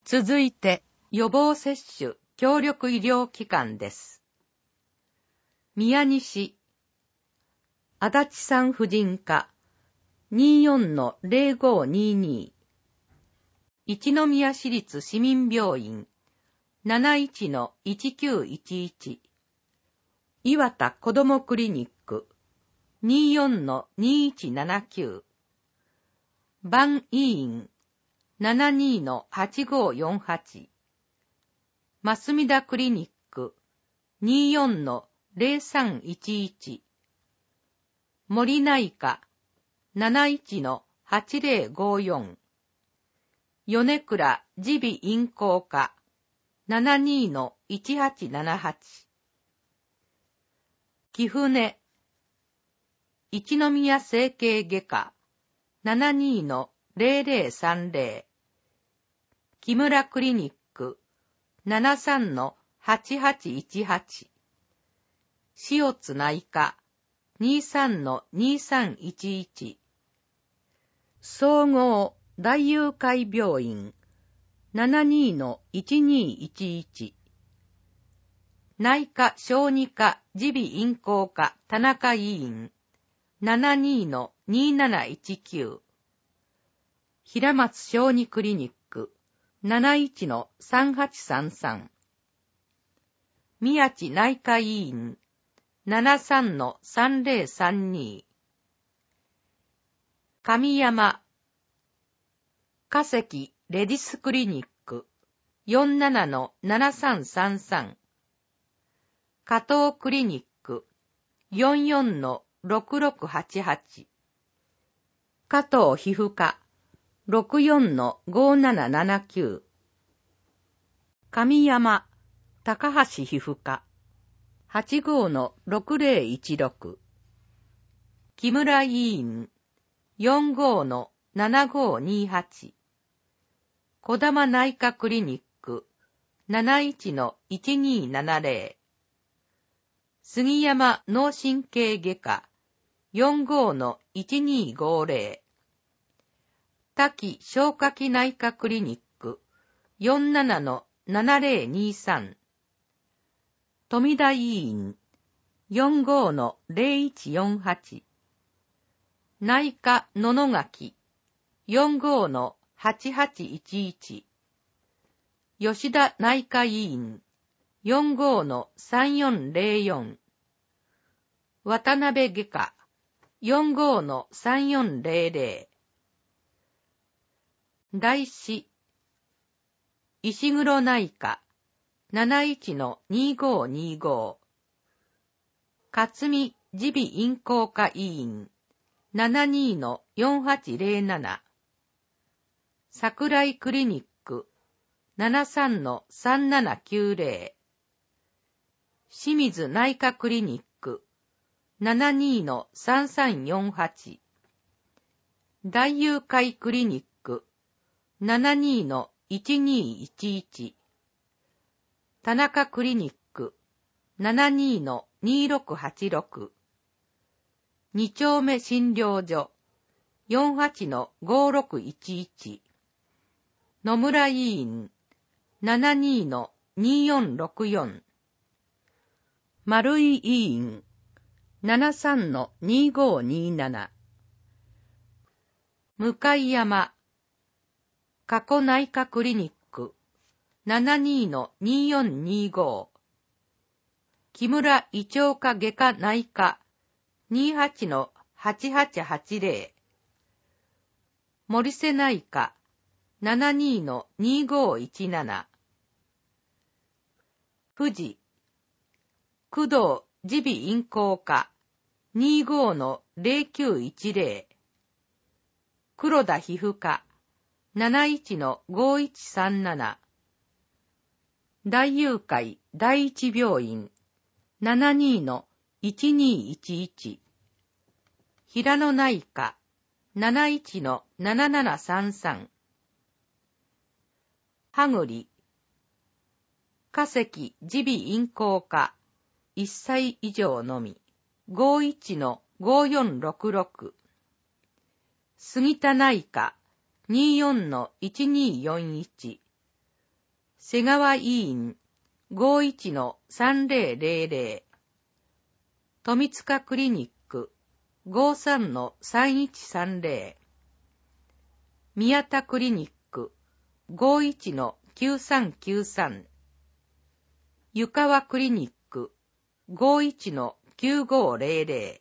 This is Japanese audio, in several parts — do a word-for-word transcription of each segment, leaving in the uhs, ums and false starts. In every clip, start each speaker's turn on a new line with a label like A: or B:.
A: 続いて、予防接種協力医療機関です。宮西、足立産婦人科 にじゅうよんのゼロごにーにー、一宮市立市民病院 ななじゅういちのいちきゅういちいち、岩田子どもクリニック にじゅうよんのにいちななきゅう、万医院 ななじゅうにのはちごよんはち、増田クリニック にじゅうよんのゼロさんいちいち、森内科 ななじゅういちのはちゼロごよん、米倉耳鼻咽喉科 ななじゅうにのいちはちななはち、貴船一宮整形外科 ななじゅうにのゼロゼロさんゼロ、木村クリニック ななじゅうさんのはちはちいちはち、塩津内科 にじゅうさんのにさんいちいち、総合大友会病院 ななじゅうにのいちにいちいち、内科小児科耳鼻咽喉科田中医院 ななじゅうにのになないちきゅう、平松小児クリニック ななじゅういちのさんはちさんさん、宮地内科医院 ななじゅうさんのさんゼロさんに、上山加関レディスクリニック よんじゅうななのななさんさんさん、加藤クリニック よんじゅうよんのろくろくはちはち、加藤皮膚科 ろくじゅうよんのごななななきゅう、上山高橋皮膚科 はちごのろくゼロいちろく、木村医院 よんじゅうごのななごにはち、小玉内科クリニック ななじゅういちのいちにななゼロ、杉山脳神経外科 よんじゅうごのいちにごゼロ、滝消化器内科クリニック よんじゅうななのななゼロにさん、富田医院 よんじゅうごのゼロいちよんはち、内科野々垣 よんじゅうごのはちはちいちいち、吉田内科医院 よんじゅうごのさんよんゼロよん、渡辺外科 よんじゅうごのさんよんゼロゼロ、大師石黒内科 ななじゅういちのにごにご、勝見耳鼻咽喉科医院 ななじゅうにのよんはちゼロなな、桜井クリニック ななじゅうさんのさんななきゅうゼロ、清水内科クリニック ななじゅうにのさんさんよんはち、大友会クリニック ななじゅうにのいちにいちいち、田中クリニック ななじゅうにのにろくはちろく、二丁目診療所 よんじゅうはちのごろくいちいち、野村医院 ななじゅうにのによんろくよん、丸井医院 ななじゅうさんのにごになな、向山加古内科クリニック ななじゅうにのによんにご、木村胃腸科外科内科 にじゅうはちのはちはちはちゼロ、森瀬内科 ななじゅうにのにごいちなな、富士工藤耳鼻咽喉科 にじゅうごのゼロきゅういちゼロ、黒田皮膚科 ななじゅういちのごいちさんなな、大友会第一病院 ななじゅうにのいちにいちいち、平野内科 ななじゅういちのななななさんさん、羽栗加関耳鼻咽喉科いっさい以上のみ ごじゅういちのごよんろくろく、杉田内科 にじゅうよんのいちによんいち、 瀬川医院 ごじゅういちのさんぜろぜろぜろ 富塚クリニック ごじゅうさんのさんいちさんぜろ 宮田クリニック ごじゅういちのきゅうさんきゅうさん 湯川クリニック ごじゅういちのきゅうごぜろぜろ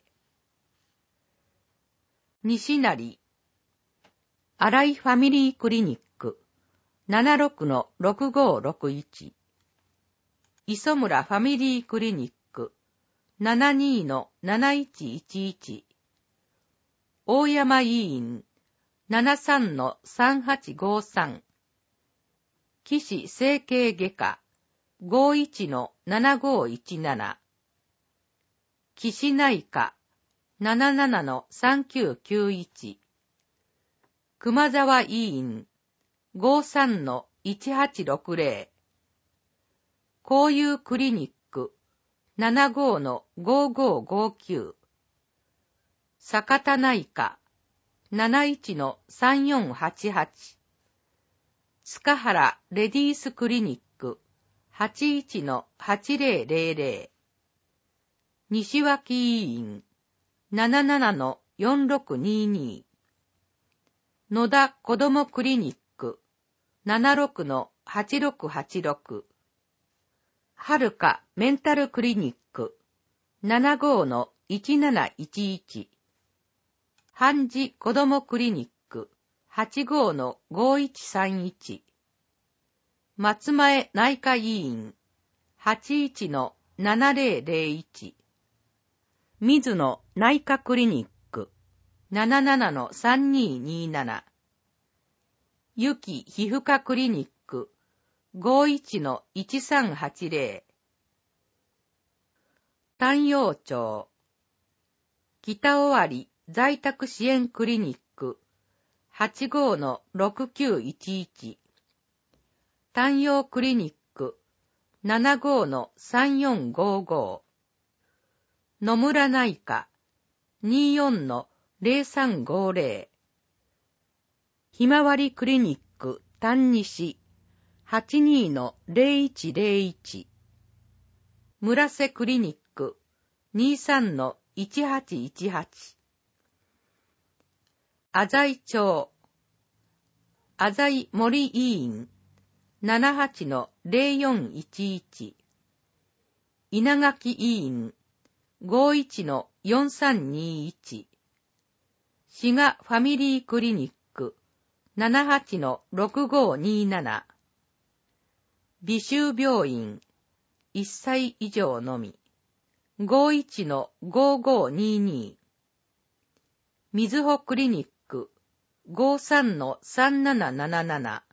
A: 西成新井ファミリークリニック ななじゅうろくのろくごろくいち 磯村ファミリークリニック ななじゅうにのなないちいちいち 大山医院 ななじゅうさんのさんはちごさん 岸整形外科 ごじゅういちのななごいちなな 岸内科 ななじゅうななのさんきゅうきゅういち 熊沢医院 ごじゅうさんのいちはちろくぜろ 交友クリニック ななじゅうごのごごごきゅう 坂田内科 ななじゅういちのさんよんはちはち 塚原レディースクリニック はちじゅういちのはちぜろぜろぜろ 西脇医院 ななじゅうななのよんろくにに 野田子どもクリニック ななじゅうろくのはちろくはちろく はるかメンタルクリニック ななじゅうごのいちなないちいち 半地子どもクリニック はちじゅうごのごいちさんいち 松前内科医院 はちじゅういちのななぜろぜろいち 水野内科クリニック ななじゅうななのさんにになな ゆき皮膚科クリニック ごじゅういちのいちさんはちぜろ 丹陽町北尾張在宅支援クリニック はちじゅうごのろくきゅういちいち 丹陽クリニック ななじゅうごのさんよんごご 野村内科 にじゅうよんのぜろさんごぜろ ひまわりクリニック丹西 はちじゅうにのぜろいちぜろいち 村瀬クリニック にじゅうさんのいちはちいちはち 浅井町浅井森医院 ななじゅうはちのぜろよんいちいち 稲垣医院 ごじゅういちのよんさんにいち 滋賀ファミリークリニック ななじゅうはちのろくごになな 美州病院いっさい以上のみ ごじゅういちのごごにに みずほクリニック ごじゅうさんのさんなななななな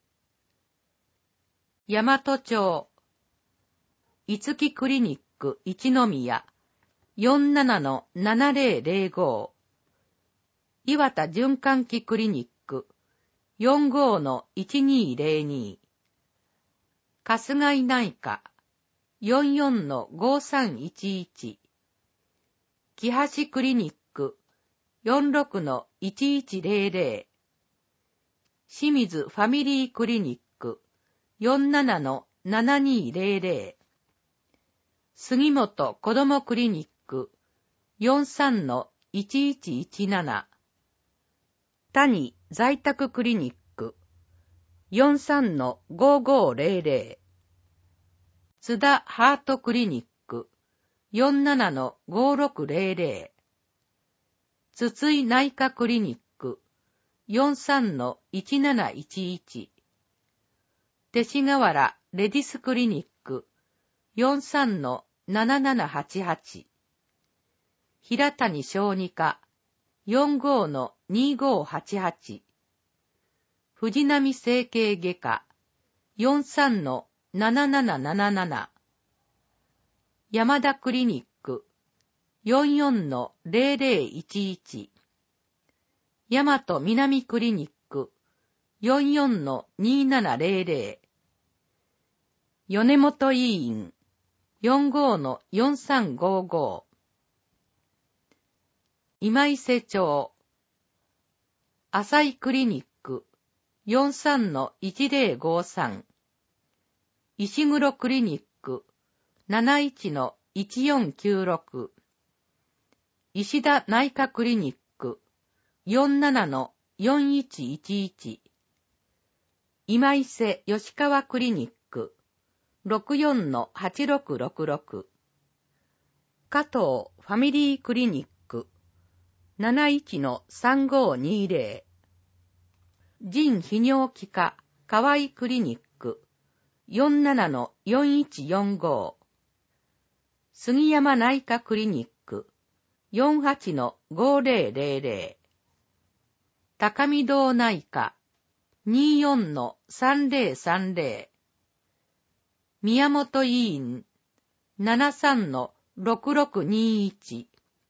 A: 大和町いつきクリニック一宮 よんじゅうななのななぜろぜろご 岩田循環器クリニック よんじゅうごのいちにぜろに 春日井内科 よんじゅうよんのごさんいちいち 木橋クリニック よんじゅうろくのいちいちぜろぜろ 清水ファミリークリニック よんじゅうななのななにぜろぜろ 杉本子どもクリニック よんじゅうさんのいちいちいちなな 谷在宅クリニック よんじゅうさんのごごぜろぜろ 津田ハートクリニック よんじゅうななのごろくぜろぜろ 筒井内科クリニック よんじゅうさんのいちなないちいち 勅使河原レディスクリニック よんじゅうさんのななななはちはち 平谷小児科 よんじゅうごのにごはちはち 藤波整形外科 よんじゅうさんのなななななななな 山田クリニック よんじゅうよんのぜろぜろいちいち 大和南クリニック よんじゅうよんのにななぜろぜろ 米本医院 よんじゅうごのよんさんごご 今伊勢町浅井クリニック よんじゅうさんのいちぜろごさん石黒クリニック なないちのいちよんきゅうろく、石田内科クリニック よんななのよんいちいちいち、今伊勢吉川クリニック ろくよんのはちろくろくろく、加藤ファミリークリニック なないちのさんごにぜろ、腎泌尿器科河合クリニック よんななのよんいちよんご、杉山内科クリニック よんはちのごぜろぜろぜろ、高見堂内科 にじゅうよんのさんぜろさんぜろ、宮本医院 ななさんのろくろくにいち、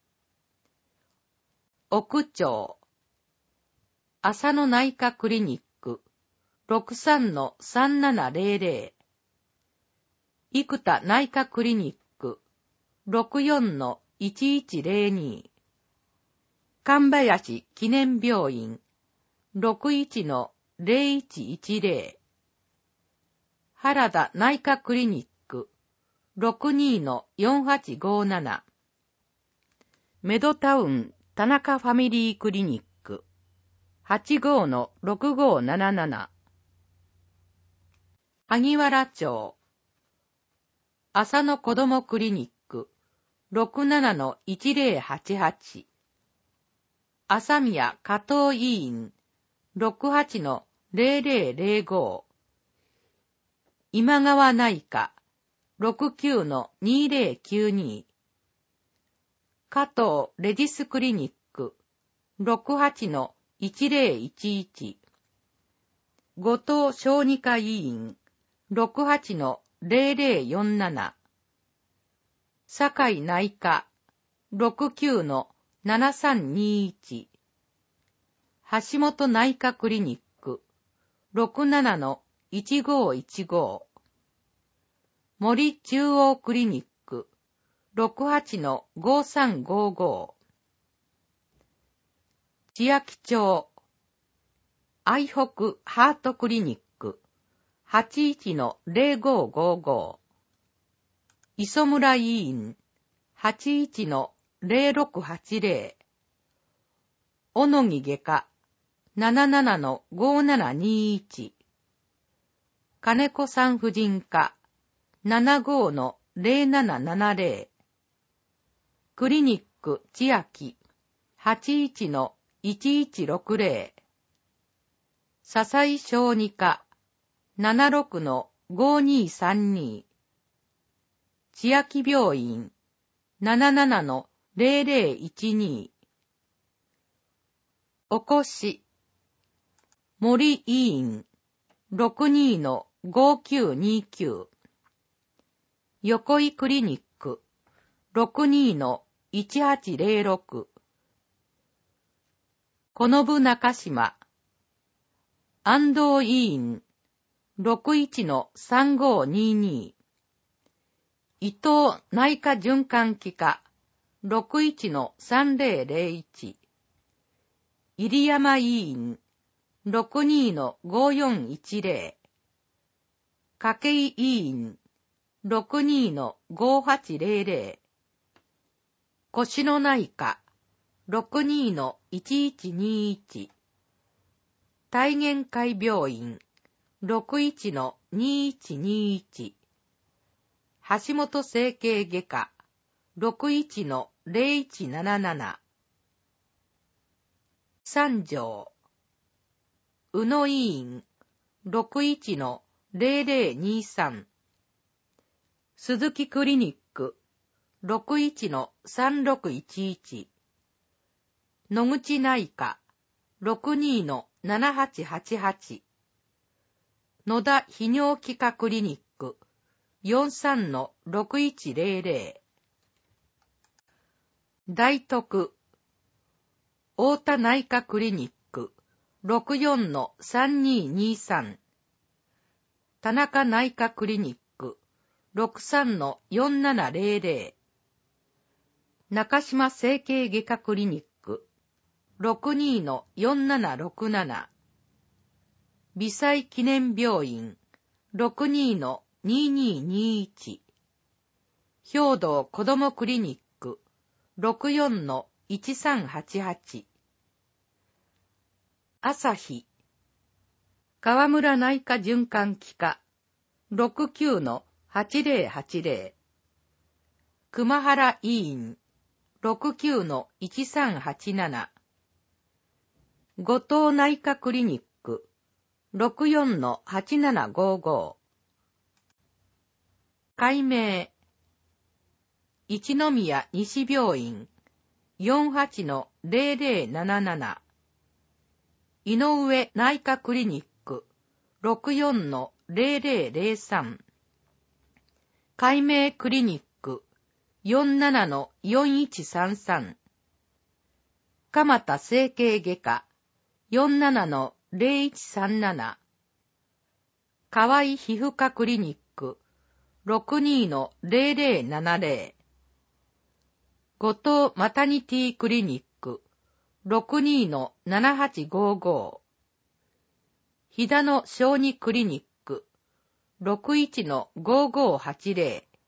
A: 奥町浅野内科クリニック ろくさんのさんななぜろぜろ、生田内科クリニック ろくよんのいちいちぜろに、神林記念病院 ろくいちのぜろいちいちぜろ、原田内科クリニック ろくにのよんはちごなな、メドタウン田中ファミリークリニック はちごのろくごなななな、萩原町浅野子どもクリニック ろくななのいちぜろはちはち、朝宮加藤医院 ろくはちのぜろぜろぜろご、今川内科 ろくきゅうのにぜろきゅうに、加藤レディスクリニック ろくはちのいちぜろいちいち、後藤小児科医院 ろくはちのぜろぜろよんなな、堺内科 ろくきゅうのななさんにいち、橋本内科クリニック ろくななのいちごいちご、森中央クリニック ろくはちのごさんごご、千秋町愛北ハートクリニック はちいちのぜろごごご、磯村医院 はちいちのぜろろくはちぜろ、小野木外科 ななななのごななにいち、金子産婦人科 ななごのぜろななななぜろ、クリニック千秋 はちいちのいちいちろくぜろ、笹井小児科 ななろくのごにさんに、千秋病院 ななななのぜろぜろいちに、おこし森医院 ろくにのごきゅうにきゅう、横井クリニック ろくにのいちはちぜろろく、このぶ中島安藤医院 ろくいちのさんごにに、伊藤内科循環器科 ろくいちのさんぜろぜろいち、入山医院 ろくにのごよんいちぜろ、筧医院 ろくにのごはちぜろぜろ、越野内科 ろくにのいちいちにいち、大元会病院 ろくいちのにいちにいち、橋本整形外科 ろくいちのぜろいちなななな、三条宇野医院 ろくいちのぜろぜろにさん、鈴木クリニック ろくいちのさんろくいちいち、野口内科 ろくにのななはちはちはち、野田泌尿器科クリニック よんさんのろくいちぜろぜろ、大徳太田内科クリニック ろくよんのさんににさん、田中内科クリニック ろくさんのよんななぜろぜろ、中島整形外科クリニック ろくにのよんななろくなな、微細記念病院 ろくにのにーにーにーいち。兵道子どもクリニック ろくよんのいちさんはちはち。朝日河村内科循環器科 ろくきゅうのはちぜろはちぜろ。熊原医院 ろくきゅうのいちさんはちなな。後藤内科クリニック ろくよんのはちななごご。改名一宮西病院 よんはちのぜろぜろなななな。井上内科クリニック ろくよんのぜろぜろぜろさん。改名クリニック よんななのよんいちさんさん。蒲田整形外科 よんななのぜろいちさんなな。河合皮膚科クリニック ろくにのぜろぜろななぜろ。後藤マタニティクリニック ろくにのななはちごご。飛騨の小児クリニック ろくいちのごごはちぜろ。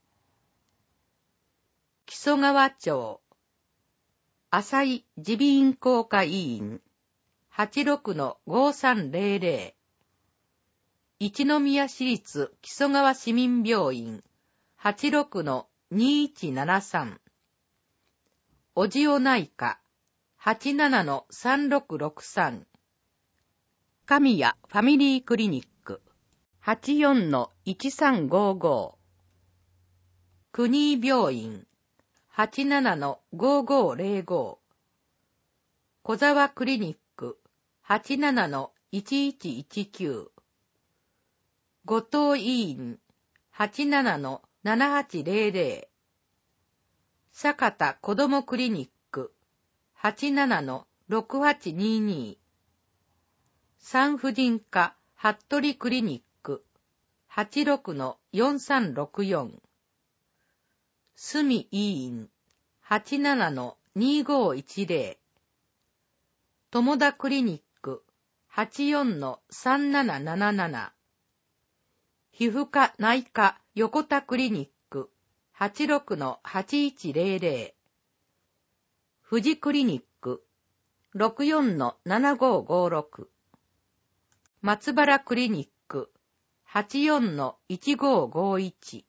A: 木曽川町浅井耳鼻咽喉科医院 はちろくのごさんぜろぜろ。一宮市立木曽川市民病院 はちろくのにいちななさん。おじお内科 はちななのさんろくろくさん。神谷ファミリークリニック はちよんのいちさんごご。国井病院 はちななのごごぜろご。小沢クリニック はちななのいちいちいちきゅう。後藤医院 はちななのななはちぜろぜろ。坂田子どもクリニック はちななのろくはちにに。産婦人科服部クリニック はちろくのよんさんろくよん。住医院 はちななのにごいちぜろ。友田クリニック はちよんのさんなななななな。皮膚科内科横田クリニック はちろくのはちいちぜろぜろ。富士クリニック ろくよんのななごごろく。松原クリニック はちよんのいちごごいち。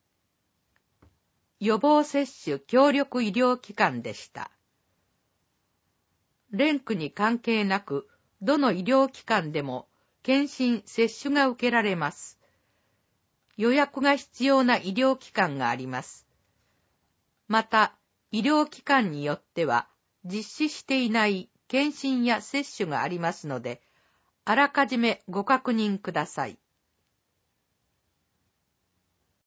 A: 予防接種協力医療機関でした。連区に関係なく、どの医療機関でも検診接種が受けられます。予約が必要な医療機関があります。また、医療機関によっては実施していない検診や接種がありますので、あらかじめご確認ください。